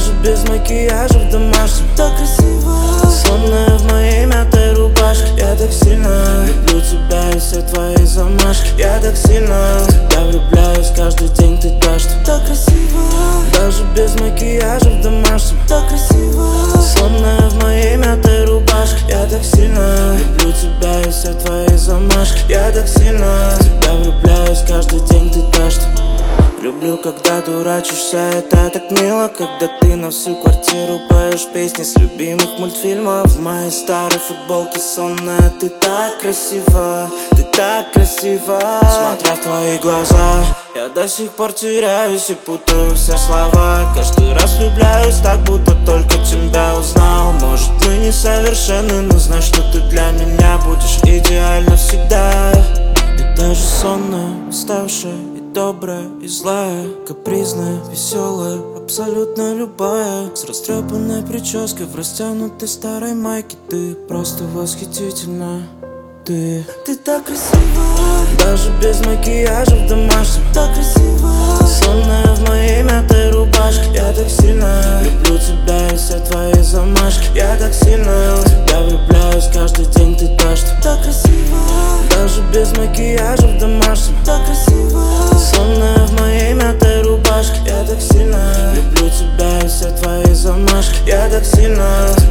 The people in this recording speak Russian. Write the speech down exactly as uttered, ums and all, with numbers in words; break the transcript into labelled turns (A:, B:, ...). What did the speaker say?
A: Даже без макияжа в домашнем. Так красиво, сонная в моей мятой рубашке. Я так сильно люблю тебя и все твои замашки. Я так сильно в тебя влюбляюсь, каждый день ты дождь. Так красиво, даже без макияжа в домашнем. Так красиво, сонная в моей мятой рубашке. Я так сильно люблю тебя и все твои замашки. Я так сильно в тебя влюбляюсь, каждый день ты дождь. Люблю, когда дурачишься, это так мило. Когда ты на всю квартиру поешь песни с любимых мультфильмов. В моей старой футболке сонная, ты так красива, ты так красива. Смотря в твои глаза, я до сих пор теряюсь и путаю все слова. Каждый раз влюбляюсь так, будто только тебя узнал. Может, мы несовершенны, но знай, что ты для меня будешь идеально всегда. И даже сонная, уставшая, добрая и злая, капризная, веселая, абсолютно любая. С растрепанной прической в растянутой старой майке. Ты просто восхитительна. Ты, ты так красива, даже без макияжа в домашнем. Так красиво, сонная в моей мятой рубашке. Я так сильно люблю тебя и все твои замашки. Я так сильно в тебя влюбляюсь, каждый день ты дождь. Так красиво, даже без макияжа в домашнем. Так красиво, сонная в моей мятой рубашке. Я так сильно люблю тебя и все твои замашки. Я так сильно